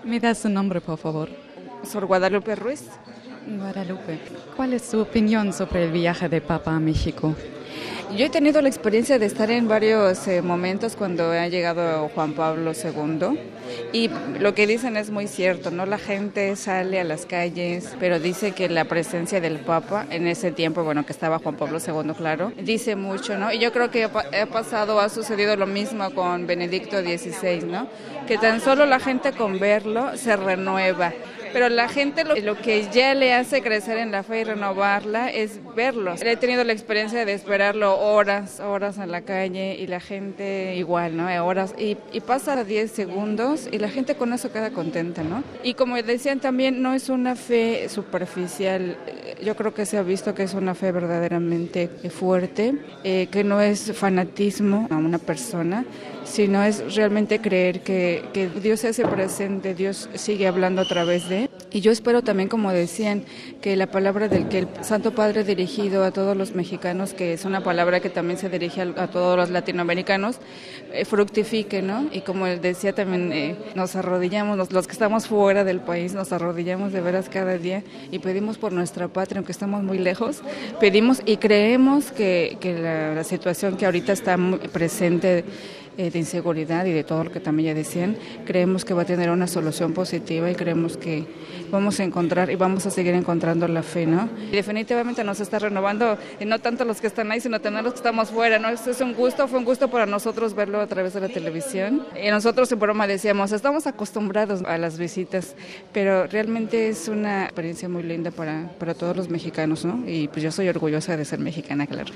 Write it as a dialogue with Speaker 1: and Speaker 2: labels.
Speaker 1: ¿Me das su nombre, por favor?
Speaker 2: Sor Guadalupe Ruiz.
Speaker 1: Guadalupe. ¿Cuál es su opinión sobre el viaje del Papa a México?
Speaker 2: Yo he tenido la experiencia de estar en varios momentos cuando ha llegado Juan Pablo II y lo que dicen es muy cierto, ¿no? La gente sale a las calles, pero dice que la presencia del Papa en ese tiempo, bueno, que estaba Juan Pablo II, claro, dice mucho, ¿no? Y yo creo que ha sucedido lo mismo con Benedicto XVI, ¿no? Que tan solo la gente con verlo se renueva. Pero la gente lo que ya le hace crecer en la fe y renovarla es verlos. He tenido la experiencia de esperarlo horas en la calle y la gente igual, ¿no? Horas y pasa 10 segundos y la gente con eso queda contenta, ¿no? Y como decían también, no es una fe superficial. Yo creo que se ha visto que es una fe verdaderamente fuerte, que no es fanatismo a una persona, sino es realmente creer que Dios se hace presente, Dios sigue hablando a través de él. Y yo espero también, como decían, que la palabra del que el Santo Padre dirigido a todos los mexicanos, que es una palabra que también se dirige a todos los latinoamericanos, fructifique, ¿no? Y como él decía también, nos arrodillamos, los que estamos fuera del país, nos arrodillamos de veras cada día y pedimos por nuestra patria, aunque estamos muy lejos, pedimos y creemos que la situación que ahorita está muy presente de inseguridad y de todo lo que también ya decían, creemos que va a tener una solución positiva y creemos que vamos a encontrar y vamos a seguir encontrando la fe, ¿no? Y definitivamente nos está renovando, y no tanto los que están ahí, sino también los que estamos fuera, ¿no? Esto es fue un gusto para nosotros verlo a través de la televisión. Y nosotros en broma decíamos, estamos acostumbrados a las visitas, pero realmente es una experiencia muy linda para todos los mexicanos, ¿no? Y pues yo soy orgullosa de ser mexicana, claro.